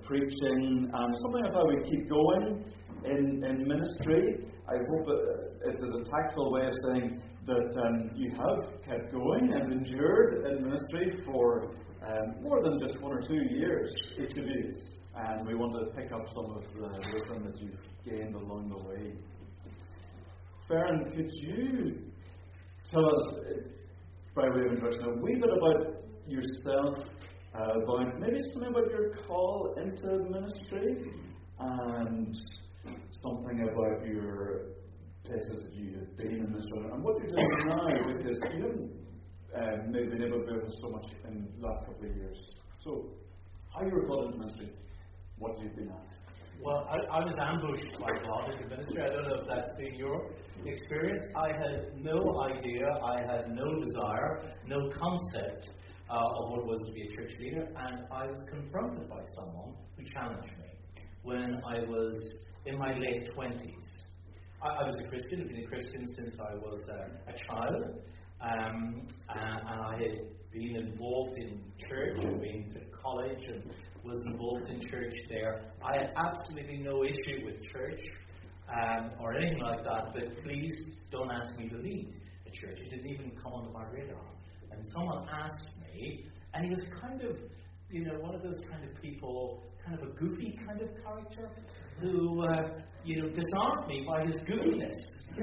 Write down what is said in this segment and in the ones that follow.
preaching, and something about we keep going in ministry. I hope it is a tactful way of saying that you have kept going and endured in ministry for more than just 1 or 2 years, each of you. And we want to pick up some of the wisdom that you've gained along the way. Farron, could you tell us, by way of introduction, a wee bit about yourself, about maybe something about your call into ministry, and something about your places that you have been in ministry, and what you're doing now, because you haven't maybe been able to do so much in the last couple of years. So, how you were called into ministry, what you've been at? Well, I was ambushed by God into ministry. I don't know if that's been your experience. I had no idea, I had no desire, no concept of what it was to be a church leader, and I was confronted by someone who challenged me when I was in my late 20s. I was a Christian. I've been a Christian since I was a child, and I had been involved in church and been to college and was involved in church there. I had absolutely no issue with church or anything like that, but please don't ask me to lead a church. It didn't even come onto my radar. And someone asked me, and he was kind of, one of those kind of people, kind of a goofy kind of character, who, disarmed me by his goofiness.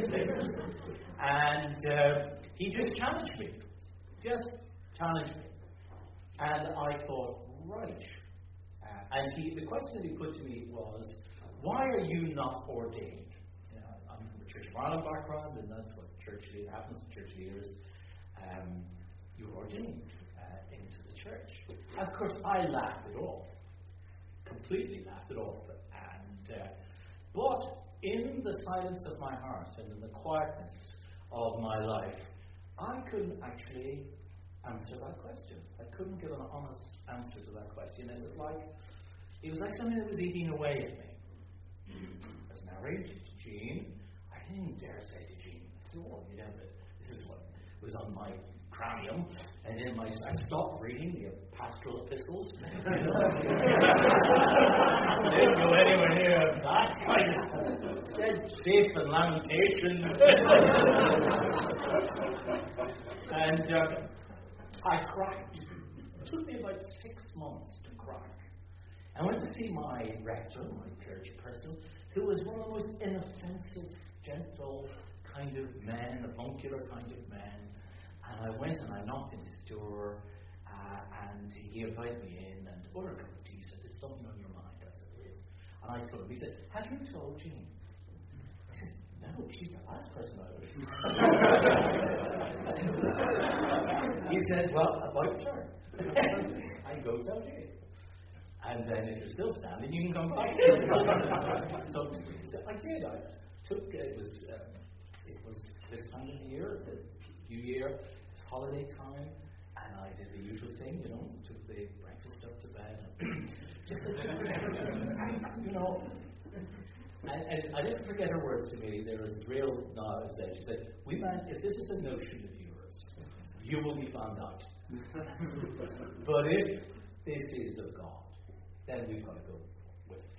And he just challenged me. And I thought, right. And the question that he put to me was, why are you not ordained? I'm from a Church of Ireland background, and that's what church leader happens to church leaders. You're ordained into the church. And of course, I laughed it off. Completely laughed it off. But in the silence of my heart and in the quietness of my life, I couldn't actually answer that question. I couldn't give an honest answer to that question. It was like something that was eating away at me. I was married to Jean. I didn't dare say to Jean at all, that this is what was on my cranium, and then I stopped reading the pastoral epistles. Didn't go anywhere near that kind of said faith and lamentation. And I cracked. It took me about 6 months to crack. I went to see my rector, my clergy person, who was one of the most inoffensive, gentle kind of man, avuncular kind of man. And I went and I knocked on his door, and he invited me in, and ordered a cup of tea. He said, "There's something on your mind." I said, "There is." And I told him, he said, "Have you told Jean?" I said, "No, she's the last person I would." He said, "Well, about her." I go tell Jean. And then if you're still standing, you can come back. So I did. I took it was this time of the year, the New Year, it was holiday time, and I did the usual thing, took the breakfast up to bed, and and I didn't forget her words to me. There was real knowledge there. She said, if this is a notion of yours, you will be found out. But if this is of God, then we've got to go with it.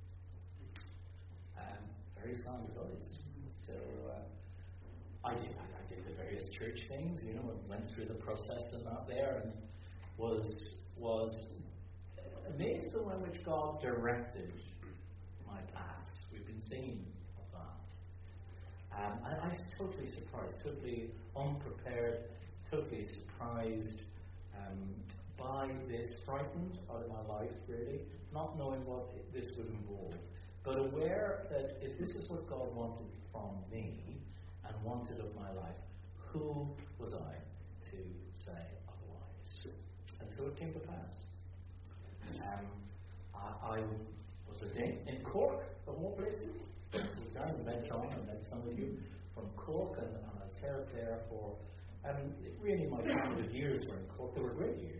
Very sound advice. So I did the various church things, and went through the process and that there, and was amazed the way in which God directed my path. We've been singing of that. I was totally surprised, totally unprepared, totally surprised by this, frightened out of my life, really, not knowing what this would involve, but aware that if this is what God wanted from me and wanted of my life, who was I to say otherwise? And so it came to pass. I was ordained in Cork, of all places. I was there and met John and met some of you from Cork, and I served there for really my formative years were in Cork. They were great years.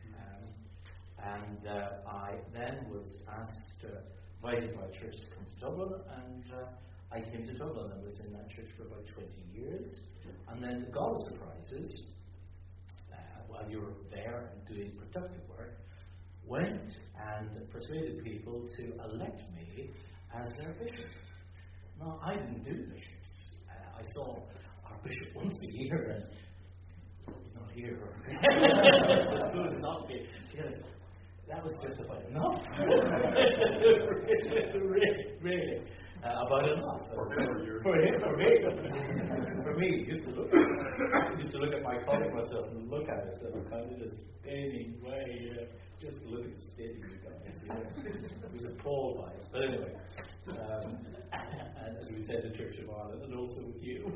And I then was invited by a church to come to Dublin, and I came to Dublin and was in that church for about 20 years. And then the God of surprises, while you were there and doing productive work, went and persuaded people to elect me as their bishop. No, I didn't do bishops. I saw our bishop once a year, and he's not here. Who's not here? That was just about enough. really. About enough. For me, used to look at my colleague myself and look at it, so kind of just spinning way, just look at the state of you guys. I was appalled by it. But anyway, and as we said in Church of Ireland, and also with you.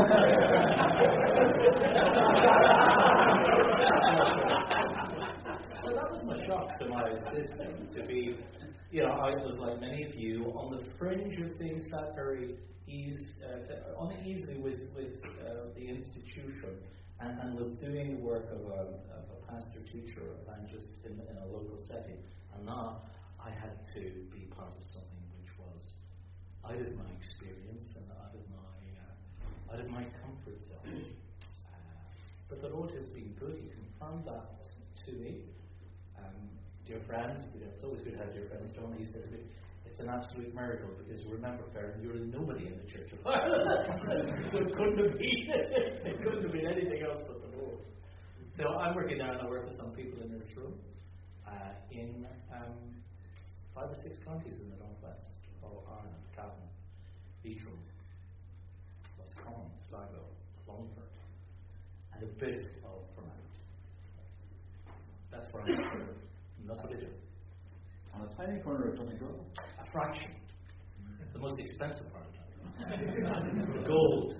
So that was my shock to my system, to be, I was like many of you, on the fringe of things, sat very uneasily with the institution, and was doing the work of a pastor, teacher, evangelist in a local setting. And now I had to be part of something which was out of my experience and out of my comfort zone. But the Lord has been good. He confirmed that to me. Dear friends, it's always good to have dear friends. John, he said to me, it's an absolute miracle, because remember, Farron, you're nobody in the Church of Ireland. So it couldn't have been anything else but the Lord. So I'm working now, and I work with some people in this room in 5 or 6 counties in the northwest of Ireland: Cavan, Leitrim, Roscommon, Sligo, Longford, and a bit of Fermanagh. That's where I'm at. And that's what I do. On a tiny corner of Donegal? A fraction. The most expensive part of Donegal. Gold.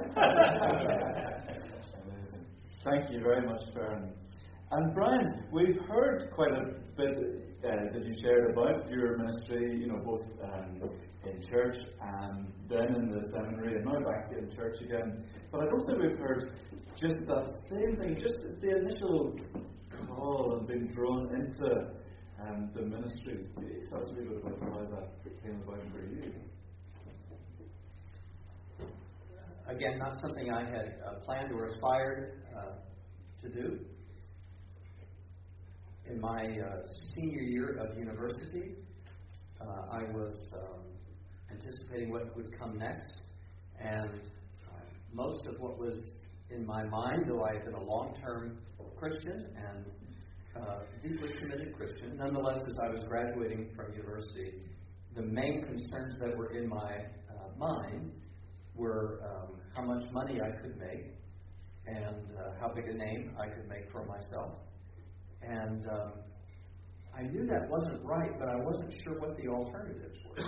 Amazing. Thank you very much, Farron. And Brian, we've heard quite a bit that you shared about your ministry, both in church and then in the seminary, and now back in church again. But I don't think we've heard just that same thing, just the initial call and being drawn into the ministry. Tell us a little bit about how that came about for you. Again, not something I had planned or aspired to do. In my senior year of university, I was anticipating what would come next, and most of what was in my mind, though I had been a long-term Christian and deeply committed Christian, nonetheless, as I was graduating from university, the main concerns that were in my mind were how much money I could make and how big a name I could make for myself. And I knew that wasn't right, but I wasn't sure what the alternatives were.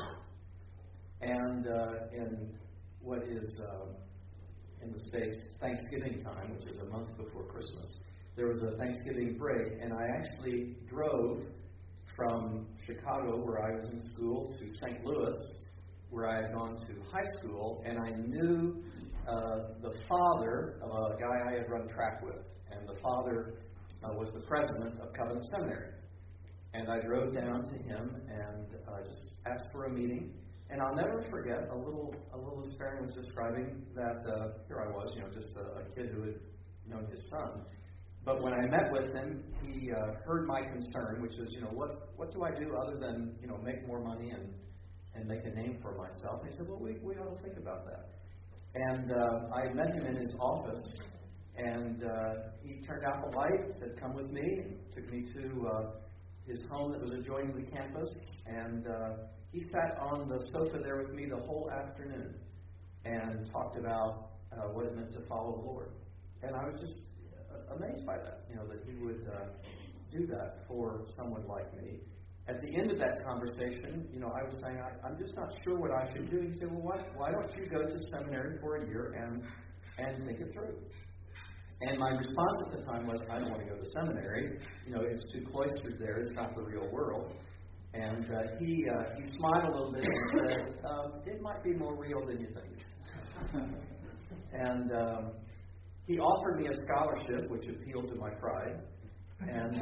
And in what is in the States Thanksgiving time, which is a month before Christmas, there was a Thanksgiving break, and I actually drove from Chicago, where I was in school, to St. Louis, where I had gone to high school, and I knew the father of a guy I had run track with, and the father was the president of Covenant Seminary. And I drove down to him and just asked for a meeting. And I'll never forget, a little as Farron was describing, that here I was, just a kid who had known his son. But when I met with him, he heard my concern, which is, what do I do other than, make more money and make a name for myself? And he said, well, we ought to think about that. And I met him in his office, and he turned out the light, said, come with me, and took me to his home that was adjoining the campus, and he sat on the sofa there with me the whole afternoon and talked about what it meant to follow the Lord. And I was just amazed by that, that he would do that for someone like me. At the end of that conversation, I was saying, I'm just not sure what I should do. He said, well, why don't you go to seminary for a year and think it through? And my response at the time was, I don't want to go to seminary. It's too cloistered there. It's not the real world. And he smiled a little bit and said, it might be more real than you think. And he offered me a scholarship, which appealed to my pride. And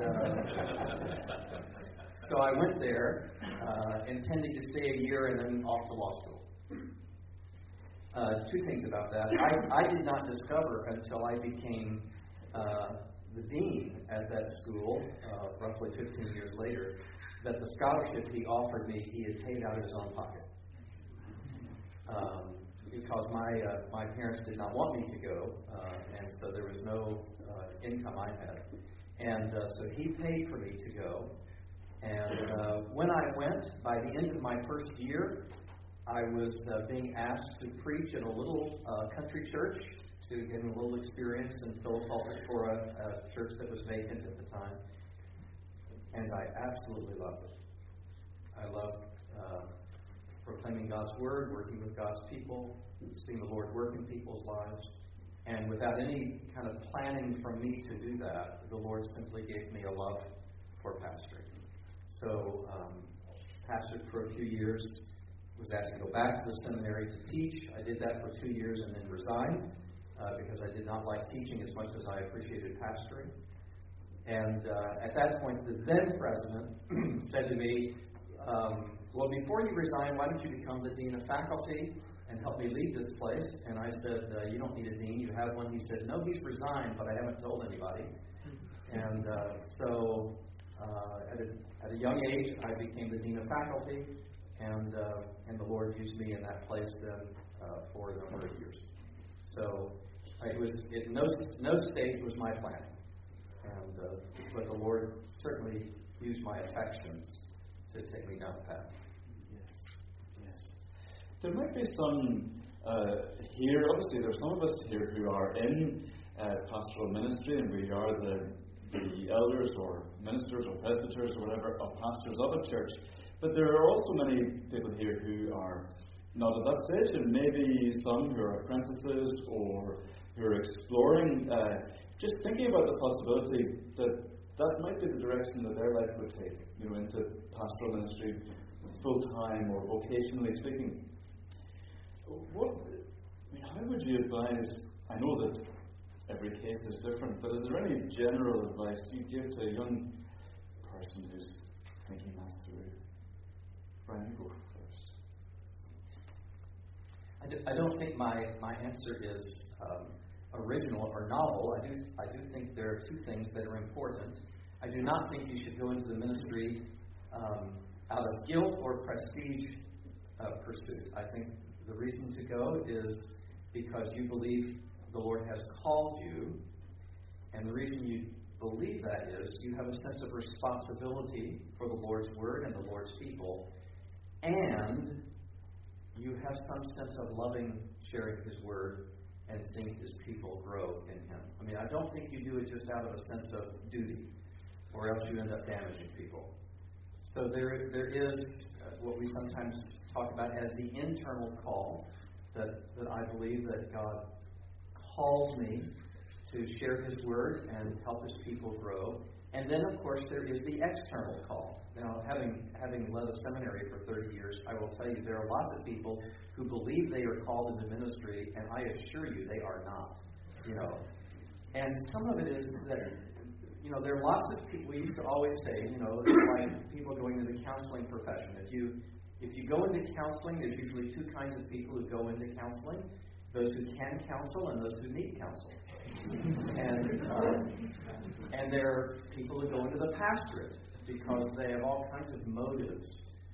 so I went there, intending to stay a year and then off to law school. Two things about that. I did not discover until I became the dean at that school, roughly 15 years later, that the scholarship he offered me, he had paid out of his own pocket. Because my parents did not want me to go, and so there was no income I had. And so he paid for me to go. And when I went, by the end of my first year, I was being asked to preach in a little country church to get a little experience and fill a pulpit for a church that was vacant at the time. And I absolutely loved it. I loved proclaiming God's Word, working with God's people, seeing the Lord work in people's lives. And without any kind of planning from me to do that, the Lord simply gave me a love for pastoring. So, pastored for a few years, was asked to go back to the seminary to teach. I did that for 2 years and then resigned because I did not like teaching as much as I appreciated pastoring. And at that point, the then president said to me, well, before you resign, why don't you become the dean of faculty and help me lead this place? And I said, you don't need a dean, you have one. He said, no, he's resigned, but I haven't told anybody. And so at a young age, I became the dean of faculty, and the Lord used me in that place then for a number of years. So it was at no stage was my planning. But the Lord certainly used my affections to take me down the path. Yes. There might be some here, obviously there are some of us here who are in pastoral ministry, and we are the elders or ministers or presbyters or whatever, or pastors of a church. But there are also many people here who are not at that stage, and maybe some who are apprentices or who are exploring, just thinking about the possibility that might be the direction that their life would take, into pastoral ministry full-time or vocationally speaking. How would you advise, I know that every case is different, but is there any general advice you give to a young person who's thinking that through? Brian, you go first. I don't think my answer is original or novel. I do think there are two things that are important. I do not think you should go into the ministry out of guilt or prestige pursuit. I think the reason to go is because you believe the Lord has called you, and the reason you believe that is you have a sense of responsibility for the Lord's Word and the Lord's people, and you have some sense of loving sharing His Word and seeing His people grow in Him. I don't think you do it just out of a sense of duty, or else you end up damaging people. So there is what we sometimes talk about as the internal call, that I believe that God calls me to share His Word and help His people grow. And then, of course, there is the external call. Now, having led a seminary for 30 years, I will tell you there are lots of people who believe they are called into ministry, and I assure you they are not. And some of it is that, there are lots of people. We used to always say, it's like people going into the counseling profession. If you go into counseling, there's usually two kinds of people who go into counseling: those who can counsel and those who need counsel. And there are people who go into the pastorate because they have all kinds of motives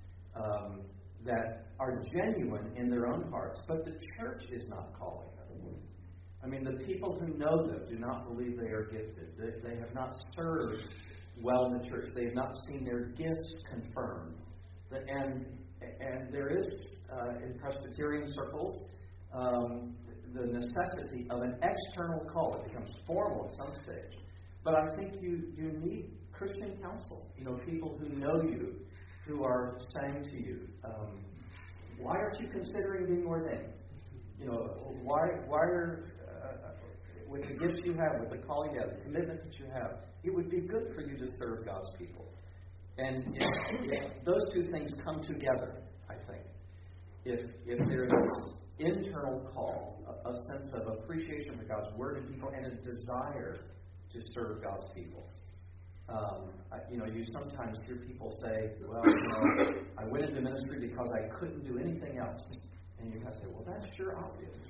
that are genuine in their own hearts, but the church is not calling them. The people who know them do not believe they are gifted. They have not served well in the church. They have not seen their gifts confirmed. And there is, in Presbyterian circles, the necessity of an external call. It becomes formal at some stage. But I think you need Christian counsel. People who know you, who are saying to you, why aren't you considering being ordained? Why are, with the gifts you have, with the calling you have, the commitment that you have, it would be good for you to serve God's people. And if those two things come together, I think, if there is this internal call, a sense of appreciation for God's Word and people, and a desire to serve God's people. You sometimes hear people say, well, I went into ministry because I couldn't do anything else. And you have to say, well, that's sure obvious.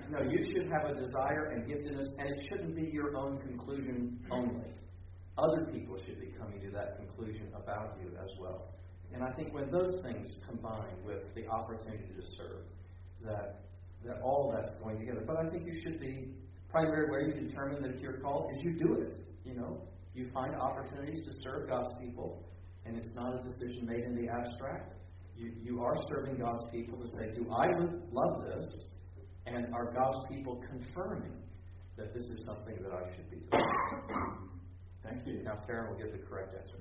No, you should have a desire and giftedness, and it shouldn't be your own conclusion only. Other people should be coming to that conclusion about you as well. And I think when those things combine with the opportunity to serve, that all that's going together. But I think you should be primary where you determine that you're called is you do it. You find opportunities to serve God's people, and it's not a decision made in the abstract. You are serving God's people to say, do I love this? And are God's people confirming that this is something that I should be doing? Thank you. Now, Farron will give the correct answer.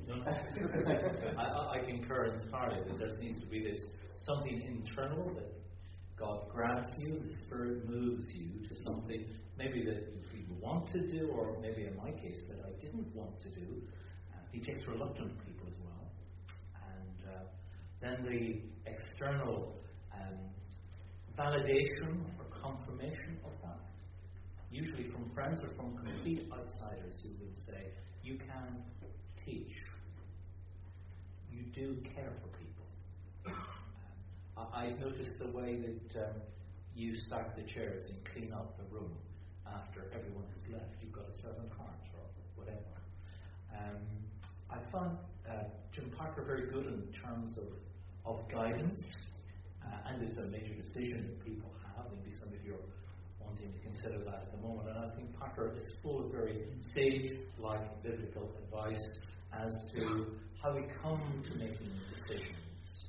I concur entirely that there needs to be this something internal that God grabs you, the Spirit moves you to something maybe that you want to do, or maybe in my case that I didn't want to do. He takes reluctant people as well. And then the external validation or confirmation of that, usually from friends or from complete outsiders who would say, you can teach. You do care for people. I've noticed the way that you stack the chairs and clean up the room after everyone has left. You've got a servant heart or whatever. I found Jim Packer very good in terms of guidance, and it's a major decision that people have. Maybe some of you are wanting to consider that at the moment. And I think Packer is full of very sage-like biblical advice as to how we come to making decisions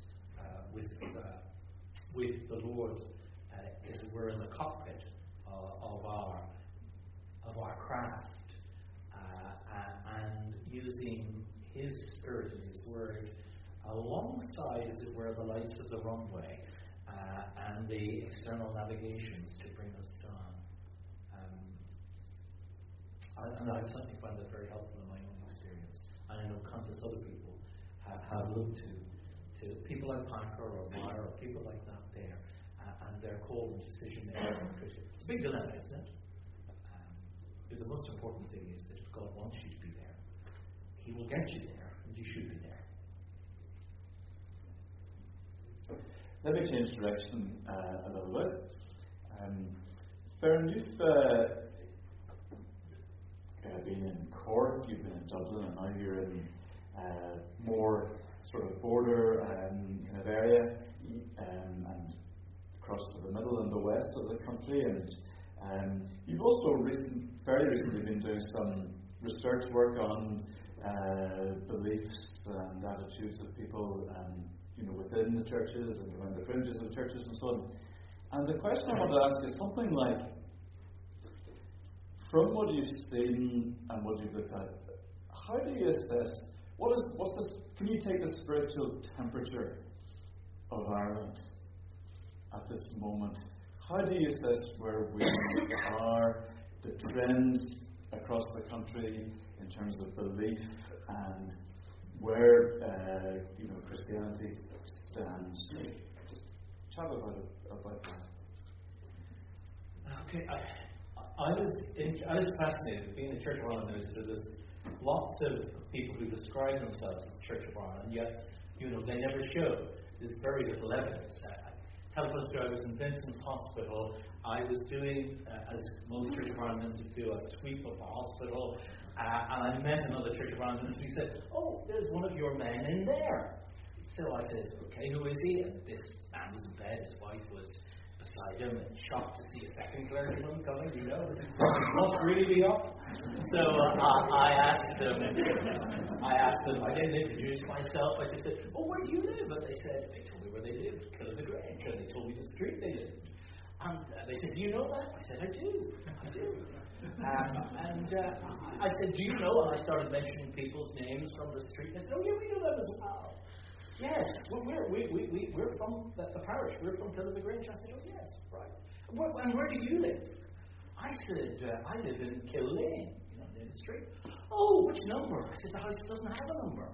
with the Lord, as it were, in the cockpit of our craft, and using His Spirit and His Word alongside, as it were, the lights of the runway and the external navigations to bring us down. And I certainly find that very helpful in my own experience. And I know countless other people have looked to people like Packer or Meyer or people like that there, and their call and decision making. It's a big dilemma, isn't it? But the most important thing is that if God wants you to be there, He will get you there, and you should be there. Let me change direction a little bit. Farron, you've been in Cork, you've been in Dublin, and now you're in more sort of border kind of area, and across to the middle and the west of the country. And you've also very recently been doing some research work on beliefs and attitudes of people, within the churches and around the fringes of the churches and so on. And the question I want to ask is something like, from what you've seen and what you've looked at, how do you assess can you take the spiritual temperature of Ireland at this moment? How do you assess where we are, the trends across the country in terms of belief and where Christianity stands? Just chat about that. Okay, I was fascinated. Being in Church of Ireland, there's lots of people who describe themselves as Church of Ireland, yet they never show. There's very little evidence. Telephone story, I was in Vincent's Hospital. I was doing, as most Church of Ireland ministers do, a sweep of the hospital, and I met another Church of Ireland minister. He said, "Oh, there's one of your men in there." So I said, "Okay, who is he?" And this man was in bed. His wife was beside him, and shocked to see a second clergyman coming. Must really be up. So I asked them. I didn't introduce myself. I just said, "Oh, where do you live?" And they told me where they lived, Killisagrange, and they told me the street they lived. And they said, "Do you know that?" I said, "I do. And I said, "Do you know?" And I started mentioning people's names from the street. I said, "Oh, yeah, we know them as well." Yes, we're from the parish. We're from Killisagrange. I said, "Oh, yes, right. And where do you live?" I said, "I live in Killane, near the street." "Oh, which number?" I said, "The house doesn't have a number."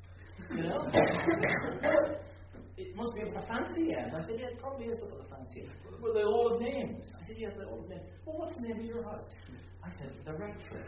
It must be at the fancy end. I said, "Yeah, it probably is at the fancy end." "Well, they all have names." I said, "Yeah, they all have names." "Well, what's the name of your house?" I said, "The Rectory."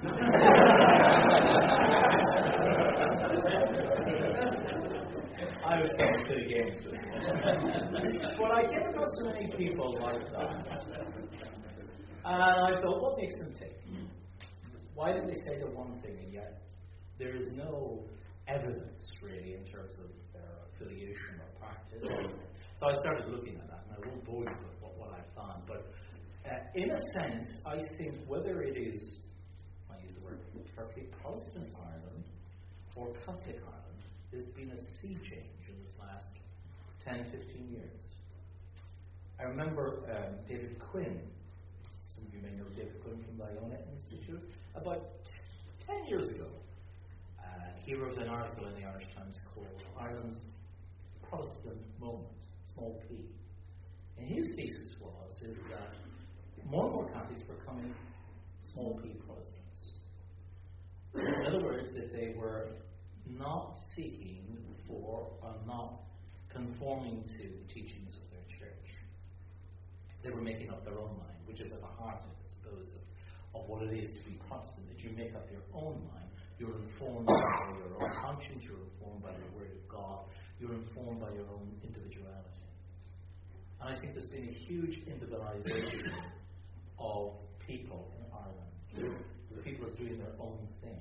I was trying to games with it. But I came across so many people like that. And I thought, what makes them tick? Why did they say the one thing and yet there is no evidence really in terms of their affiliation or practice? So I started looking at that, and I won't bore you with what I found. But in a sense, I think whether it is, I use the word carefully, Protestant Ireland or Catholic Ireland, there's been a sea change in this last 10, 15 years. I remember David Quinn. Some of you may know David Quinn from the Iona Institute. About 10 years ago, he wrote an article in the Irish Times called Ireland's Protestant Moment, small p. And his thesis is that more and more Catholics were becoming small p Protestants. In other words, that they were not seeking for or not conforming to the teachings of their church. They were making up their own mind, which is at the heart, I suppose, of what it is to be Protestant, that you make up your own mind. You're informed by your own conscience, you're informed by the Word of God, you're informed by your own individuality. And I think there's been a huge individualization of people in Ireland. People are doing their own thing.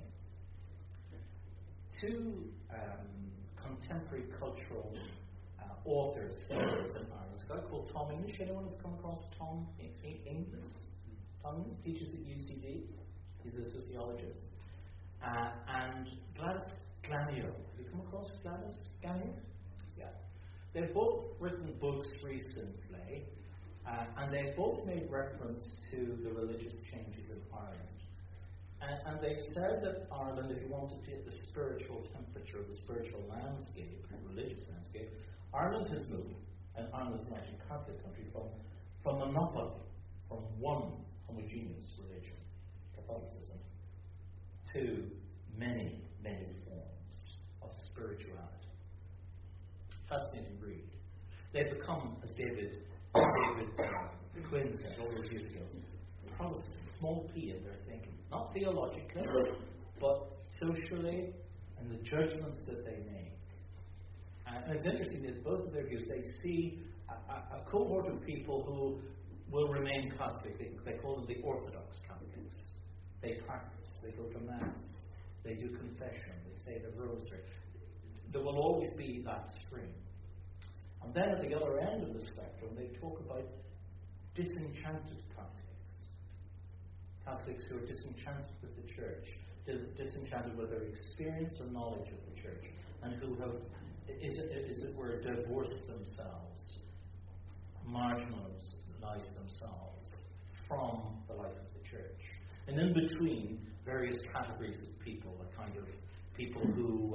Two contemporary cultural authors, thinkers in Ireland. There's a guy called Tom English. Anyone has come across Tom English? Tom English teaches at UCD. He's a sociologist. And Gladys Glanio. Have you come across Gladys Glanio? Yeah. They've both written books recently, and they've both made reference to the religious changes in Ireland. And they've said that Ireland, if you want to get the spiritual temperature of the spiritual landscape, religious landscape, Ireland has moved, and Ireland is an actually Catholic country, from monopoly, from one homogeneous religion, Catholicism, to many, many forms of spirituality. Fascinating read. They've become, as David Quinn said all those years ago, Protestant, small p in their thinking. Not theologically, but socially, and the judgments that they make. And it's interesting that both of their views, they see a cohort of people who will remain Catholic. They call them the Orthodox Catholics. They practice, they go to Mass, they do confession, they say the rosary. There will always be that stream. And then at the other end of the spectrum, they talk about disenchanted Catholics. Catholics who are disenchanted with the church, disenchanted with their experience or knowledge of the church, and who have, as it were, divorced themselves, marginalized themselves from the life of the church. And in between, various categories of people, the kind of people who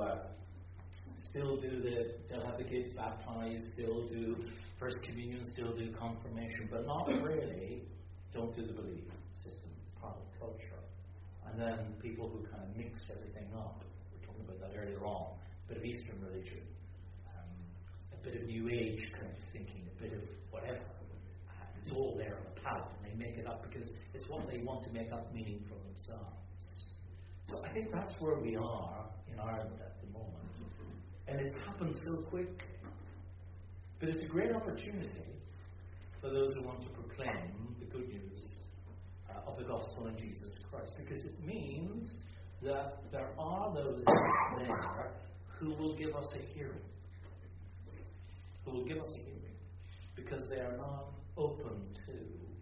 still have the kids baptized, still do First Communion, still do confirmation, but not really don't do the belief system. It's part of culture. And then people who kind of mix everything up. We were talking about that earlier on. A bit of Eastern religion, a bit of New Age kind of thinking, a bit of whatever. It's all there on the palette, and they make it up because it's what they want to make up meaning for themselves. So I think that's where we are in Ireland at the moment. And it's happened so quickly. But it's a great opportunity for those who want to proclaim the good news of the gospel in Jesus Christ, because it means that there are those there who will give us a hearing. Who will give us a hearing. Because they are not open to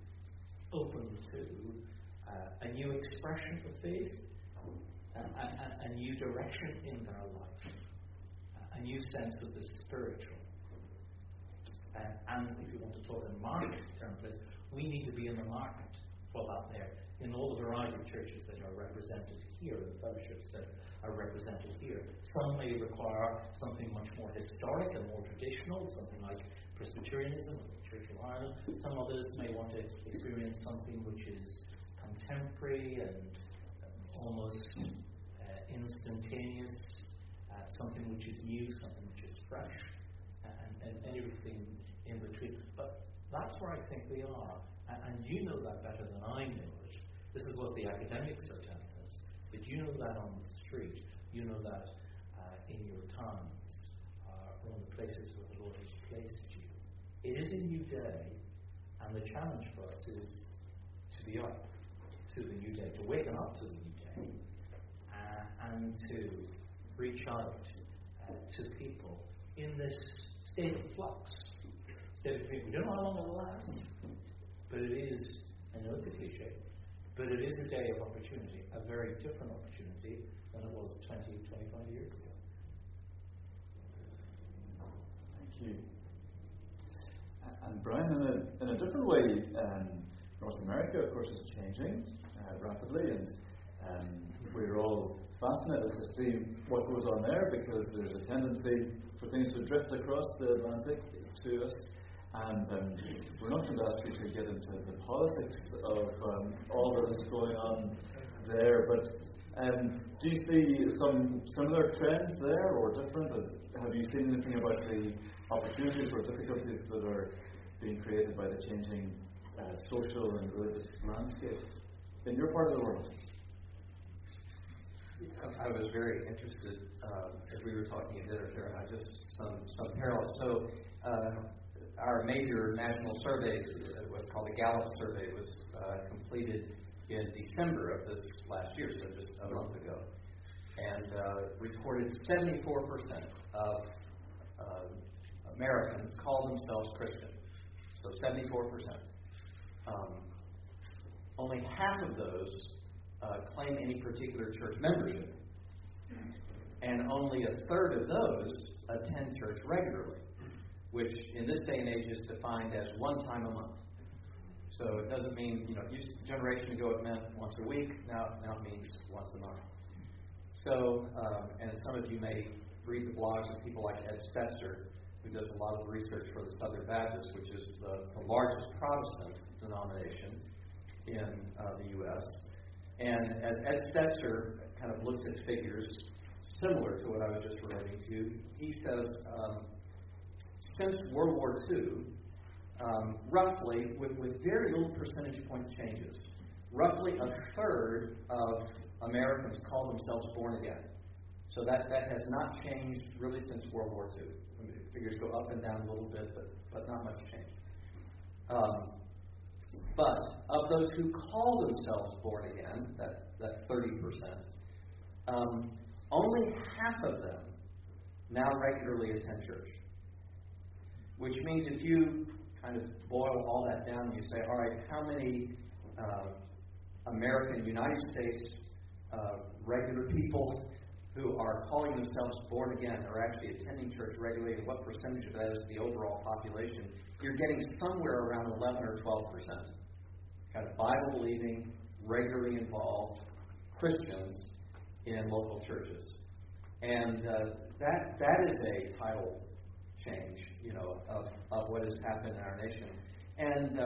a new expression of faith, a new direction in their life, a new sense of the spiritual. And if you want to talk in market terms, we need to be in the market for that there, in all the variety of churches that are represented here, the fellowships that are represented here. Some may require something much more historic and more traditional, something like Presbyterianism, Church of Ireland. Some others may want to experience something which is contemporary and almost instantaneous, something which is new, something which is fresh, and everything in between. But that's where I think we are. And you know that better than I know it. This is what the academics are telling us. But you know that on the street. You know that in your towns, or in the places where the Lord has placed you. It is a new day, and the challenge for us is to to be up to the new day, to waken up to the new day, and to reach out to people in this state of flux. State of we don't know how long it will last, but it is, I know it's a cliche, but it is a day of opportunity, a very different opportunity than it was 20, 25 years ago. Thank you. And Brian, in a different way, North America, of course, is changing rapidly, and we're all fascinated to see what goes on there, because there's a tendency for things to drift across the Atlantic to us. And we're not going to ask you to get into the politics of all that is going on there, but do you see some similar trends there, or different? Have you seen anything about the opportunities or difficulties that are being created by the changing social and religious landscape in your part of the world? I was very interested as we were talking at dinner there, and just some parallels. So our major national survey, what's called the Gallup survey, was completed in December of this last year, so just a month ago, and reported 74% of Americans call themselves Christian. So 74%. Only half of those claim any particular church membership, and only a third of those attend church regularly, which in this day and age is defined as one time a month. So it doesn't mean, a generation ago it meant once a week, now it means once a month. So, and some of you may read the blogs of people like Ed Stetzer, who does a lot of research for the Southern Baptist, which is the largest Protestant denomination in the U.S. And as Ed Stetzer kind of looks at figures similar to what I was just relating to, he says since World War II, roughly, with very little percentage point changes, roughly a third of Americans call themselves born again. So that has not changed really since World War II. I mean, figures go up and down a little bit, but not much change. But of those who call themselves born again, that 30%, only half of them now regularly attend church. Which means if you kind of boil all that down and you say, all right, how many American, United States regular people who are calling themselves born again are actually attending church regularly, and what percentage of that is the overall population, you're getting somewhere around 11 or 12%. Kind of Bible-believing, regularly involved Christians in local churches. And that is a tidal change, of what has happened in our nation. And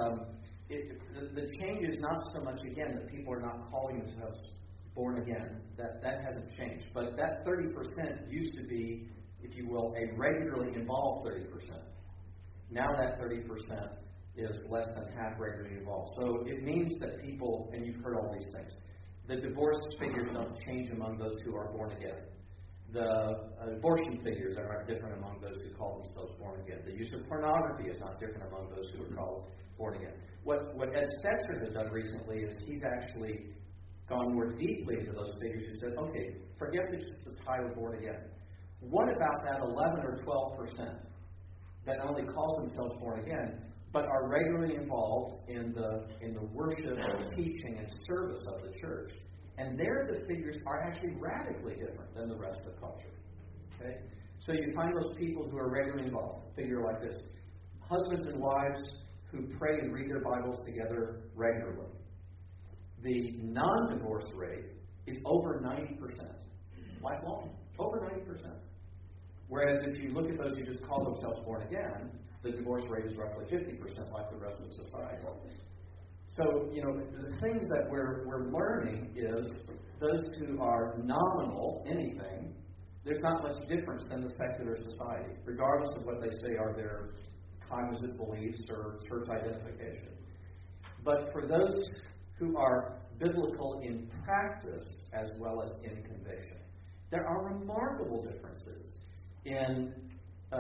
the change is not so much, again, that people are not calling themselves born again. That hasn't changed. But that 30% used to be, if you will, a regularly involved 30%. Now that 30% is less than half regularly involved. So it means that people, and you've heard all these things, the divorce figures don't change among those who are born again. The abortion figures are different among those who call themselves born again. The use of pornography is not different among those who are called born again. What Ed Stetzer has done recently is he's actually gone more deeply into those figures and said, okay, forget just the title born again. What about that 11 or 12% that not only calls themselves born again, but are regularly involved in the worship, teaching, and service of the church? And there the figures are actually radically different than the rest of the culture. Okay? So you find those people who are regularly involved, figure like this. Husbands and wives who pray and read their Bibles together regularly. The non-divorce rate is over 90%. Lifelong. Over 90%. Whereas if you look at those who just call themselves born again, the divorce rate is roughly 50% like the rest of society. So, the things that we're learning is those who are nominal anything, there's not much difference than the secular society, regardless of what they say are their cognizant beliefs or church identification. But for those who are biblical in practice as well as in conviction, there are remarkable differences in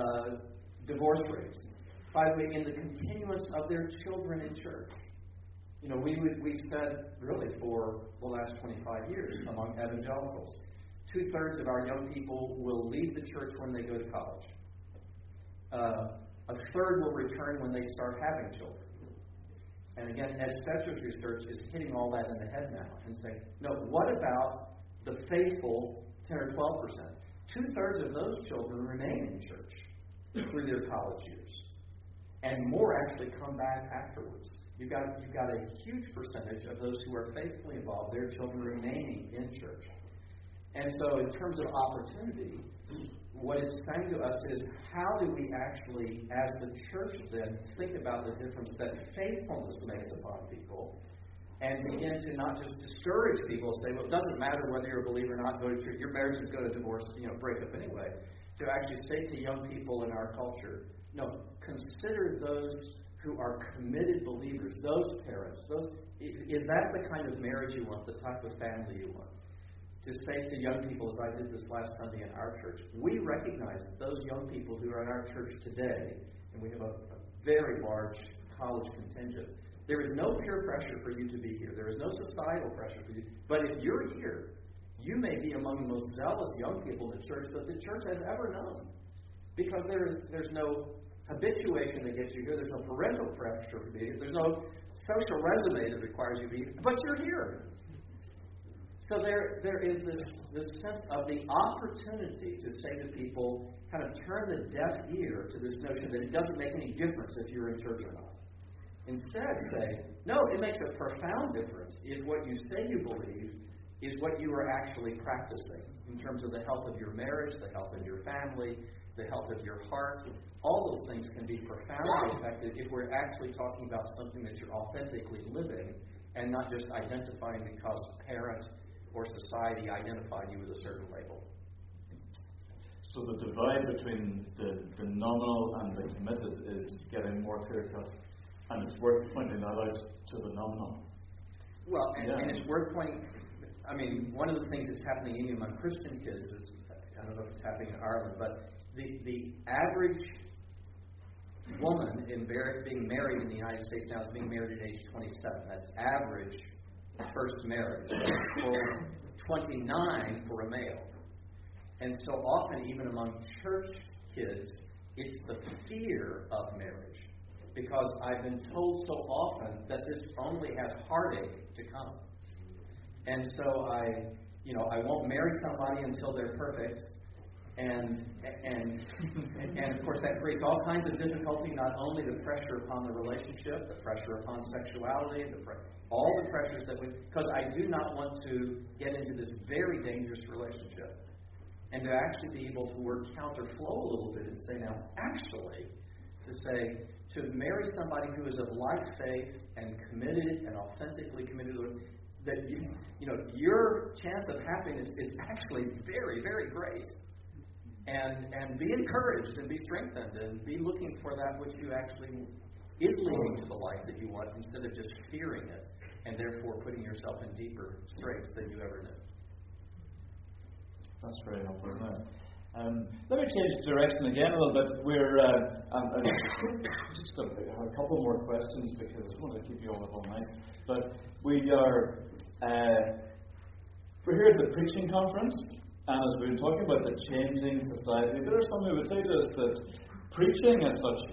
divorce rates. By the way, in the continuance of their children in church. We've said really for the last 25 years among evangelicals, 2/3 of our young people will leave the church when they go to college. A third will return when they start having children. And again, Ed Stetzer's research is hitting all that in the head now and saying, no, what about the faithful 10 or 12%? 2/3 of those children remain in church through their college years. And more actually come back afterwards. You've got a huge percentage of those who are faithfully involved, their children remaining in church. And so in terms of opportunity, what it's saying to us is, how do we actually, as the church then, think about the difference that faithfulness makes upon people, and begin to not just discourage people, say, well, it doesn't matter whether you're a believer or not, go to church, your marriage is going to divorce, break up anyway. To actually say to young people in our culture, no, consider those who are committed believers, those parents, is that the kind of marriage you want, the type of family you want? To say to young people, as I did this last Sunday in our church, we recognize that those young people who are in our church today, and we have a very large college contingent, there is no peer pressure for you to be here. There is no societal pressure for you. But if you're here, you may be among the most zealous young people in the church that the church has ever known. Because there's no habituation that gets you here. There's no parental pressure to be here. There's no social resume that requires you to be here. But you're here. So there is this sense of the opportunity to say to people, kind of turn the deaf ear to this notion that it doesn't make any difference if you're in church or not. Instead say, no, it makes a profound difference if what you say you believe is what you are actually practicing in terms of the health of your marriage, the health of your family, the health of your heart. All those things can be profoundly affected if we're actually talking about something that you're authentically living and not just identifying because parent or society identified you with a certain label. So the divide between the nominal and the committed is getting more clear-cut, and it's worth pointing that out to the nominal. Well, and it's worth pointing. I mean, one of the things that's happening even among Christian kids is, I don't know if it's happening in Ireland, but the average woman being married in the United States now is being married at age 27. That's average first marriage. For 29 for a male. And so often, even among church kids, it's the fear of marriage. Because I've been told so often that this only has heartache to come. And so I won't marry somebody until they're perfect. And of course that creates all kinds of difficulty, not only the pressure upon the relationship, the pressure upon sexuality, all the pressures because I do not want to get into this very dangerous relationship. And to actually be able to work counterflow a little bit and say, now, actually, to marry somebody who is of like faith and committed and authentically committed, that your chance of happiness is actually very, very great. And be encouraged and be strengthened and be looking for that which you actually is leading to the life that you want instead of just fearing it and therefore putting yourself in deeper straits than you ever knew. That's very helpful, isn't it? Let me change direction again a little bit. We're just have a couple more questions because I just want to keep you all nice. But we're here at the preaching conference, and as we've been talking about the changing society, there are some who would say to us that preaching as such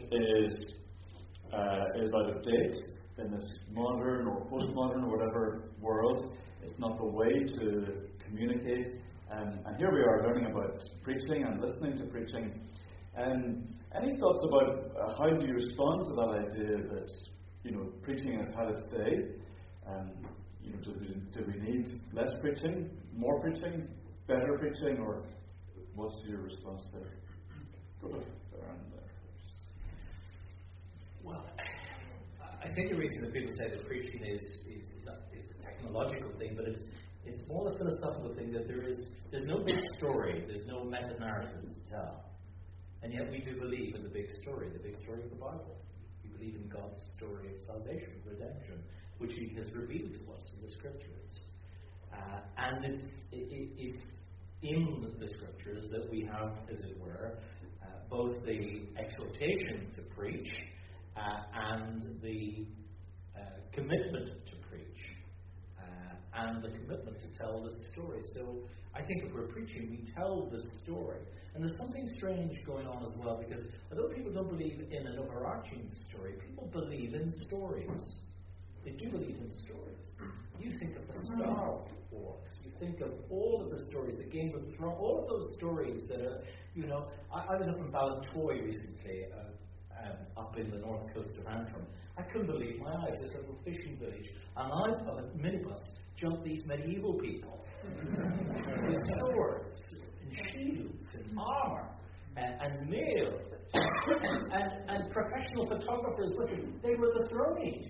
is out of date in this modern or postmodern or whatever world. It's not the way to communicate. And here we are learning about preaching and listening to preaching. Any thoughts about how do you respond to that idea that preaching has had its day? Do we need less preaching, more preaching, better preaching, or what's your response there? Go ahead. Well, I think the reason that people say that preaching is a technological thing, but it's more a philosophical thing that there's no big story, there's no meta-narrative to tell. And yet we do believe in the big story of the Bible. We believe in God's story of salvation, redemption, which He has revealed to us in the Scriptures. And it's in the Scriptures that we have, as it were, both the exhortation to preach and the commitment to preach and the commitment to tell the story. So I think if we're preaching, we tell the story. And there's something strange going on as well, because although people don't believe in an overarching story, people believe in stories. They do believe in stories. You think of the Star Wars. You think of all of the stories, the Game of Thrones, all of those stories that are, I was up in Ballantoy recently, up in the north coast of Antrim. I couldn't believe my eyes. This little fishing village. And out of a minibus jumped these medieval people with swords and shields and armour and mail and professional photographers looking. They were the thronies.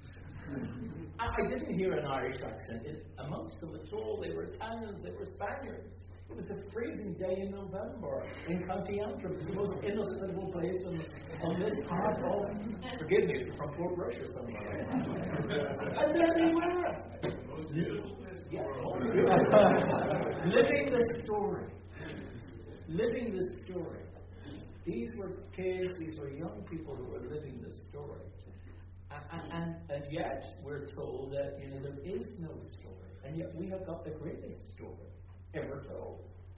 I didn't hear an Irish accent amongst them at all. They were Italians, they were Spaniards. It was a freezing day in November in County Antrim, the most inhospitable place on this part of, forgive me, from Port Rush or somewhere. And there they were. Most beautiful place in the world. Living the story. Living the story. These were kids, these were young people who were living the story. And yet we're told that there is no story, and yet we have got the greatest story ever told.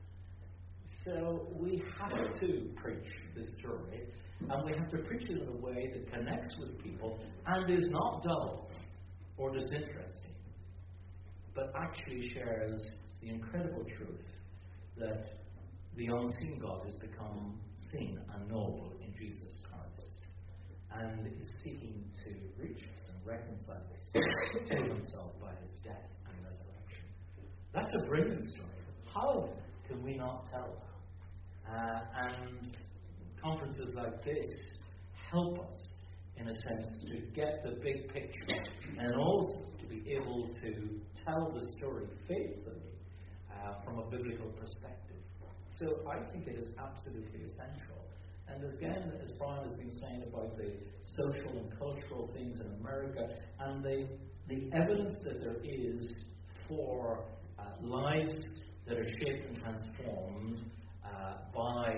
So we have to preach the story, and we have to preach it in a way that connects with people and is not dull or disinteresting, but actually shares the incredible truth that the unseen God has become seen and knowable in Jesus Christ, and is seeking to reach us and reconcile us to himself by his death and resurrection. That's a brilliant story. How can we not tell that? And conferences like this help us, in a sense, to get the big picture and also to be able to tell the story faithfully from a biblical perspective. So I think it is absolutely essential. And again, as Brian has been saying about the social and cultural things in America, and the evidence that there is for lives that are shaped and transformed by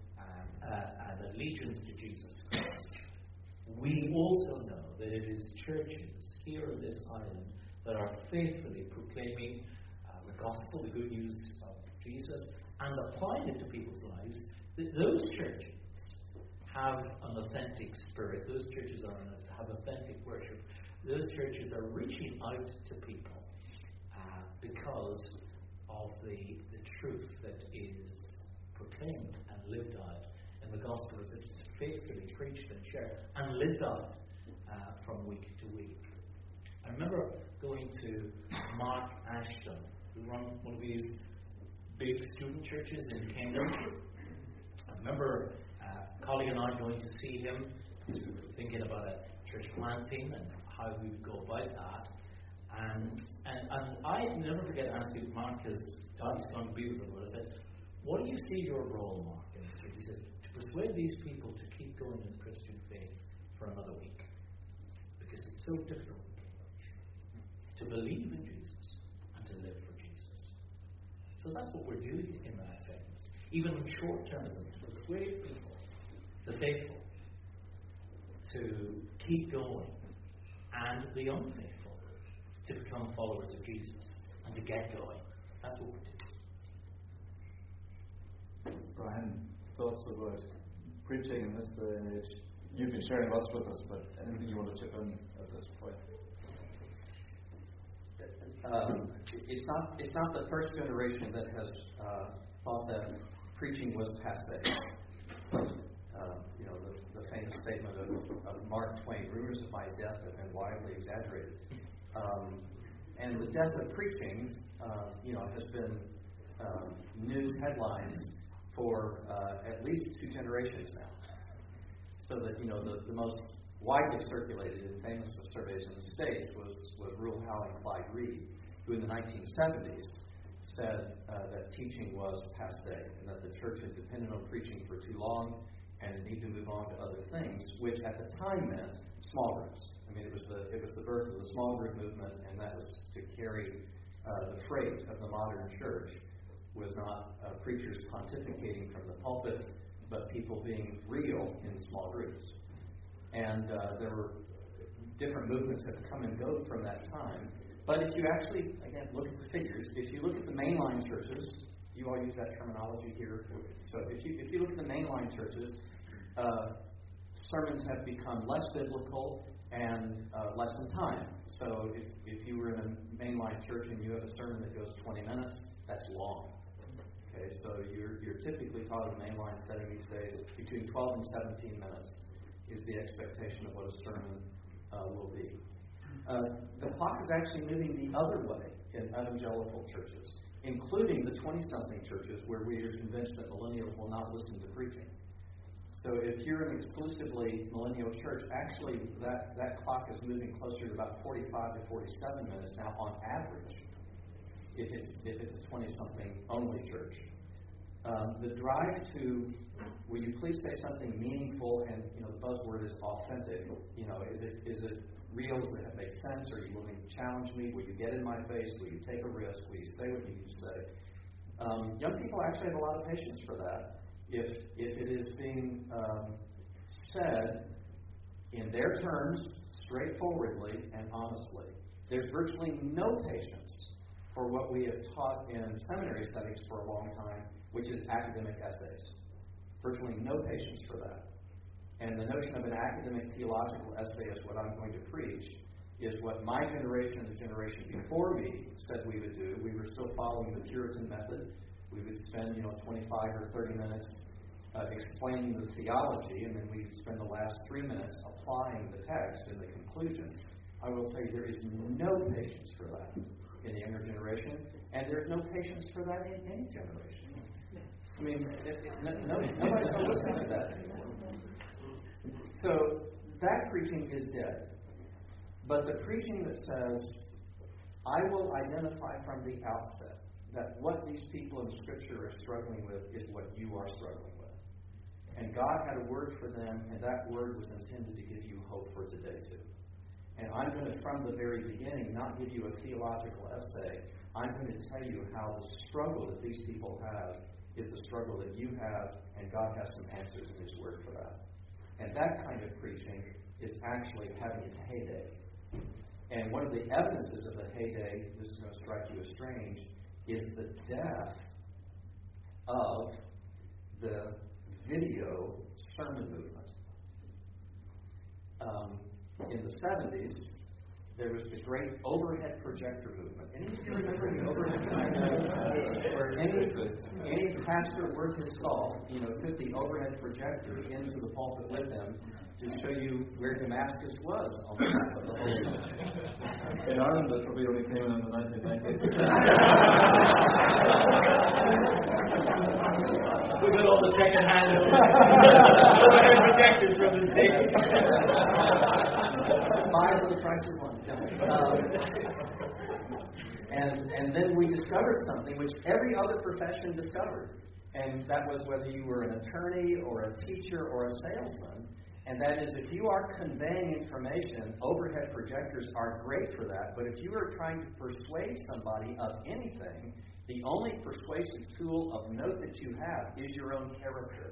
an allegiance to Jesus Christ, we also know that it is churches here in this island that are faithfully proclaiming the gospel, the good news of Jesus, and applying it to people's lives. That those churches have an authentic spirit. Those churches have authentic worship. Those churches are reaching out to people because of the truth that is proclaimed and lived out in the gospel as it is faithfully preached and shared and lived out from week to week. I remember going to Mark Ashton, who ran one of these big student churches in Cambridge. I remember a colleague and I going to see him because we were thinking about a church planting and how we would go about that. And I never forget asking Mark, because God's going to be with him, I said, what do you see your role, Mark, in the church? He said, to persuade these people to keep going in the Christian faith for another week. Because it's so difficult in Cambridge to believe in Jesus and to live for Jesus. So that's what we're doing in that sense. Even in short-termism, to persuade people, the faithful, to keep going, and the unfaithful to become followers of Jesus and to get going. That's what we're doing. Brian, thoughts about preaching in this day and age? You've been sharing lots with us, but anything you want to chip in at this point? It's not the first generation that has thought that preaching was passé. The famous statement of Mark Twain, rumors of my death have been widely exaggerated. And the death of preaching, has been news headlines for at least 2 generations now. So that, the most widely circulated and famous of surveys in the States was Ruel Howe and Clyde Reed, who in the 1970s said that teaching was passé and that the church had depended on preaching for too long and it needed to move on to other things, which at the time meant small groups. I mean, it was the birth of the small group movement, and that was to carry the freight of the modern church. Was not preachers pontificating from the pulpit, but people being real in small groups. And there were different movements have come and go from that time. But if you actually, again, look at the figures, if you look at the mainline churches, you all use that terminology here. So if you look at the mainline churches, sermons have become less biblical and less in time. So if you were in a mainline church and you have a sermon that goes 20 minutes, that's long. Okay, so you're typically taught in a mainline setting these days between 12 and 17 minutes is the expectation of what a sermon will be. The clock is actually moving the other way in evangelical churches, including the 20-something churches where we are convinced that millennials will not listen to preaching. So if you're an exclusively millennial church, actually that clock is moving closer to about 45 to 47 minutes now on average, if it's a 20-something only church. The drive to, will you please say something meaningful, and the buzzword is authentic. Is it real? Does it make sense? Are you willing to challenge me? Will you get in my face? Will you take a risk? Will you say what you need to say? Young people actually have a lot of patience for that. If it is being said in their terms, straightforwardly and honestly, there's virtually no patience for what we have taught in seminary settings for a long time, which is academic essays. Virtually no patience for that. And the notion of an academic theological essay is what I'm going to preach is what my generation and the generation before me said we would do. We were still following the Puritan method. We would spend 25 or 30 minutes explaining the theology, and then we'd spend the last 3 minutes applying the text in the conclusion. I will tell you there is no patience for that in the younger generation, and there's no patience for that in any generation. I mean, nobody's going to listen to that anymore. So that preaching is dead. But the preaching that says, I will identify from the outset that what these people in Scripture are struggling with is what you are struggling with. And God had a word for them, and that word was intended to give you hope for today too. And I'm going to, from the very beginning, not give you a theological essay. I'm going to tell you how the struggle that these people have is the struggle that you have, and God has some answers in His Word for that. And that kind of preaching is actually having its heyday. And one of the evidences of the heyday, this is going to strike you as strange, is the death of the video sermon movement. In the 70s, there was the great overhead projector movement. Any of you remember the overhead projector? Where any pastor worth his salt, took the overhead projector into the pulpit with him to show you where Damascus was on the map of the whole world. In Ireland, that probably only came in the 1990s. We got all the second-hand overhead projectors from the States. 5 for the price of 1. And then we discovered something which every other profession discovered. And that was whether you were an attorney or a teacher or a salesman. And that is, if you are conveying information, overhead projectors are great for that. But if you are trying to persuade somebody of anything, the only persuasive tool of note that you have is your own character.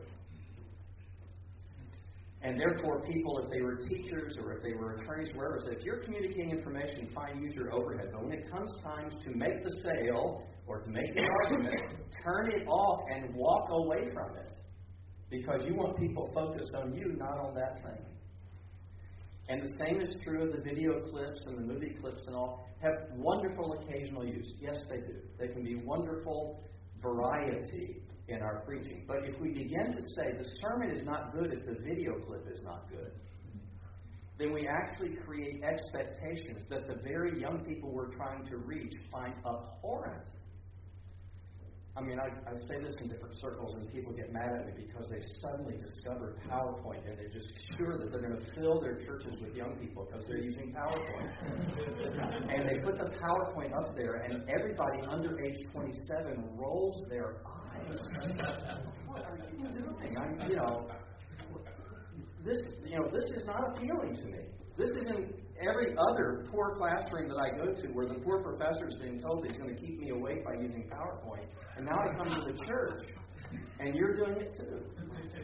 And therefore, people, if they were teachers or if they were attorneys, wherever, said, if you're communicating information, fine, use your overhead. But when it comes time to make the sale or to make the argument, turn it off and walk away from it. Because you want people focused on you, not on that thing. And the same is true of the video clips and the movie clips and all. Have wonderful occasional use. Yes, they do. They can be wonderful variety in our preaching. But if we begin to say the sermon is not good if the video clip is not good, then we actually create expectations that the very young people we're trying to reach find abhorrent. I mean, I say this in different circles, and people get mad at me because they've suddenly discovered PowerPoint, and they're just sure that they're going to fill their churches with young people because they're using PowerPoint. And they put the PowerPoint up there, and everybody under age 27 rolls their eyes. What are you doing? This is not appealing to me. This isn't every other poor classroom that I go to where the poor professor is being told he's going to keep me awake by using PowerPoint. And now I come to the church, and you're doing it too.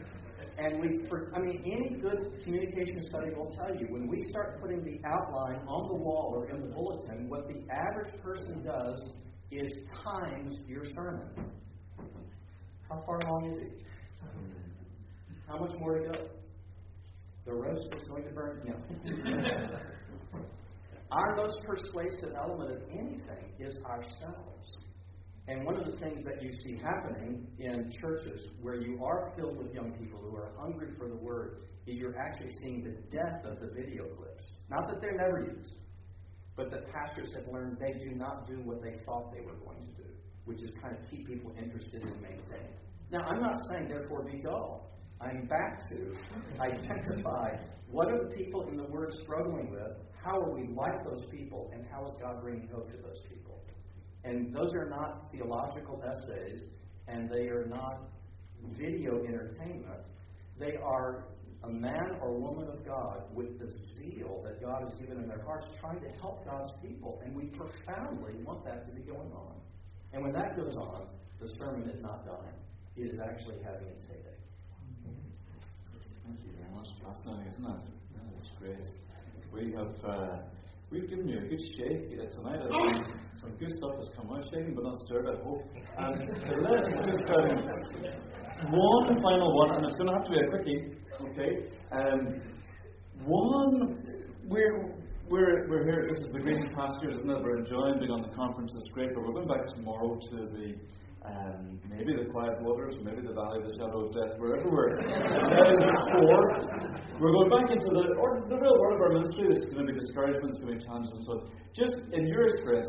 And any good communication study will tell you, when we start putting the outline on the wall or in the bulletin, what the average person does is times your sermon. How far along is it? How much more to go? The roast is going to burn. No. Our most persuasive element of anything is ourselves. And one of the things that you see happening in churches where you are filled with young people who are hungry for the Word is you're actually seeing the death of the video clips. Not that they're never used, but that pastors have learned they do not do what they thought they were going to do, which is kind of keep people interested in maintaining. Now, I'm not saying, therefore, be dull. I'm back to identify what are the people in the Word struggling with, how are we like those people, and how is God bringing hope to those people. And those are not theological essays, and they are not video entertainment. They are a man or woman of God with the zeal that God has given in their hearts trying to help God's people. And we profoundly want that to be going on. And when that goes on, the sermon is not dying. It is actually having its heyday. Thank you very much. Fascinating, isn't it? That's great. We've given you a good shake tonight. Some good stuff has come out, shaken but not stirred, I hope. And let's just one final one, and it's going to have to be a quickie. Okay. We're here. This is the Grace Pastures, isn't it? We're enjoying being on the conference. It's great, but we're going back tomorrow to the maybe the Quiet Waters, maybe the Valley of the Shadow of Death, wherever we're heading for. We're going back into the real world of our ministry. There's going to be discouragements, going to be challenges, and so on. Just in your experience,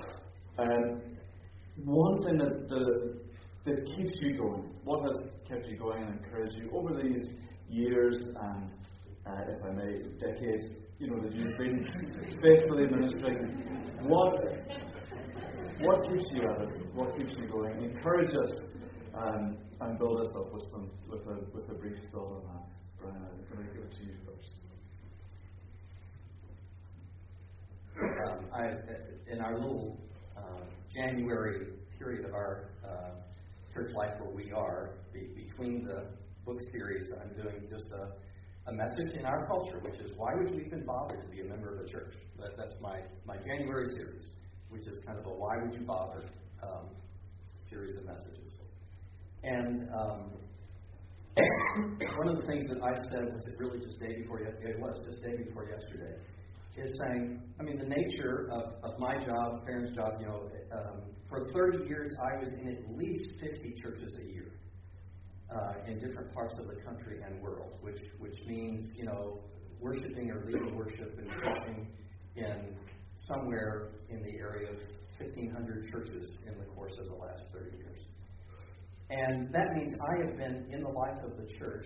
one thing that keeps you going, what has kept you going and encouraged you over these years and, if I may, decades, that you've been faithfully ministering, what keeps you at it? What keeps you going? Encourage us and build us up with a brief thought on that. Brian, I'm going to give it to you first. In our little January period of our church life where we are, between the book series, I'm doing just a message in our culture, which is why would you even bother to be a member of a church? That's my January series, which is kind of a why would you bother series of messages. And one of the things that I said, was it really just day before yesterday? It was just day before yesterday. Is saying, the nature of my job, Farron's job, for 30 years I was in at least 50 churches a year in different parts of the country and world, which means, worshiping or leading worship and preaching in somewhere in the area of 1,500 churches in the course of the last 30 years. And that means I have been in the life of the church.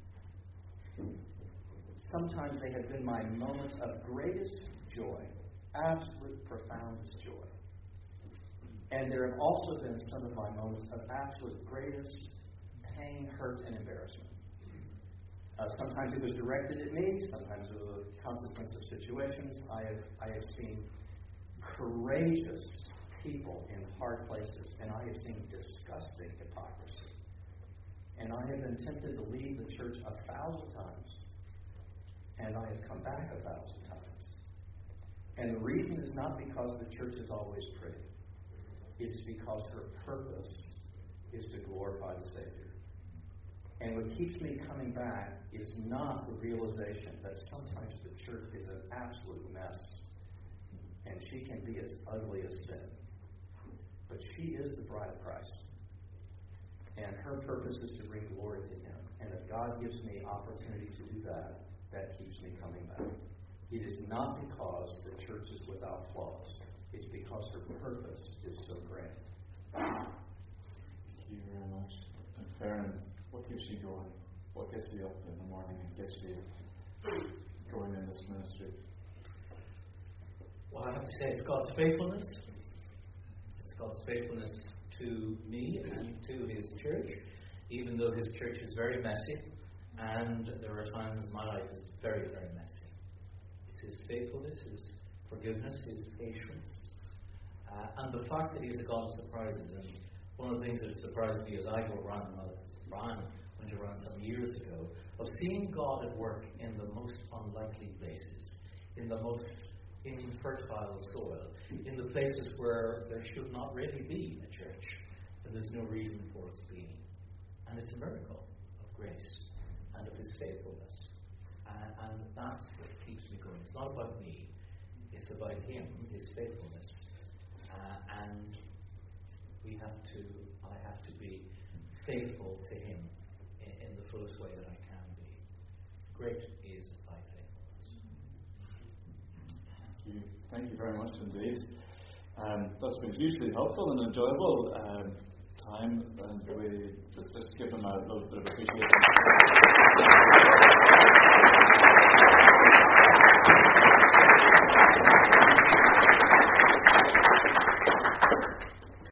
Sometimes they have been my moments of greatest joy, absolute profoundest joy. And there have also been some of my moments of absolute greatest pain, hurt, and embarrassment. Sometimes it was directed at me. Sometimes it was a consequence of situations. I have seen courageous people in hard places, and I have seen disgusting hypocrisy. And I have been tempted to leave the church 1,000 times. And I have come back 1,000 times. And the reason is not because the church is always pretty. It's because her purpose is to glorify the Savior. And what keeps me coming back is not the realization that sometimes the church is an absolute mess. And she can be as ugly as sin. But she is the bride of Christ. And her purpose is to bring glory to Him. And if God gives me opportunity to do that, that keeps me coming back. It is not because the church is without flaws. It's because her purpose is so great. Thank you very much. And Farron, what keeps you going? What gets you up in the morning and gets you going in this ministry? Well, I have to say it's God's faithfulness. It's God's faithfulness to me and to His church, even though His church is very messy. And there are times my life is very, very messy. It's His faithfulness, His forgiveness, His patience, and the fact that He is a God of surprises. And one of the things that surprised me as I go around, Brian, went around some years ago, of seeing God at work in the most unlikely places, in the most infertile soil, in the places where there should not really be a church, and there's no reason for its being. And it's a miracle of grace and of His faithfulness. And that's what keeps me going. It's not about me. It's about Him, His faithfulness. And I have to be faithful to Him in the fullest way that I can be. Great is thy faithfulness. Thank you very much indeed. That's been hugely helpful and enjoyable time, and we just give them a little bit of appreciation.